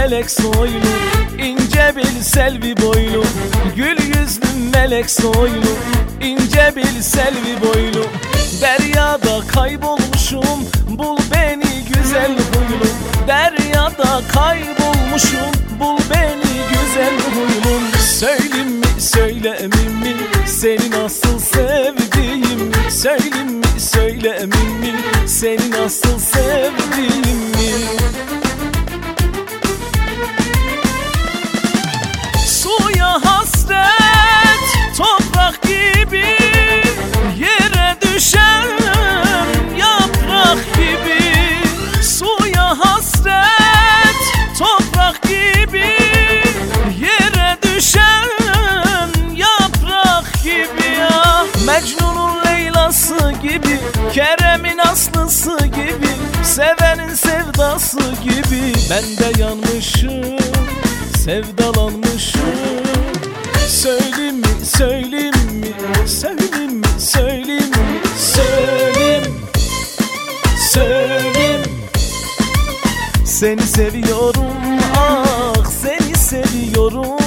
melek soylu, ince bir selvi boylu. Gül yüzlü melek soylu, ince bir selvi boylu. Deryada kaybolmuşum, bul beni güzel huylu. Deryada kaybolmuşum, bul beni güzel huylum. Söyleyeyim mi söylemeyeyim mi seni nasıl sevdiğim? Söyleyeyim mi söylemeyeyim mi seni nasıl sevdiğim mi? Suya hasret toprak gibi, yere düşen yaprak gibi. Suya hasret toprak gibi, yere düşen yaprak gibi ya. Mecnun'un Leyla'sı gibi, Kerem'in Aslı'sı gibi, sevenin sevdası gibi. Ben de yanmışım, sevdalanmışım. Söyleyeyim mi söyleyeyim mi söyleyeyim mi söyleyeyim mi söyleyeyim söyleyeyim. Seni seviyorum, ah seni seviyorum.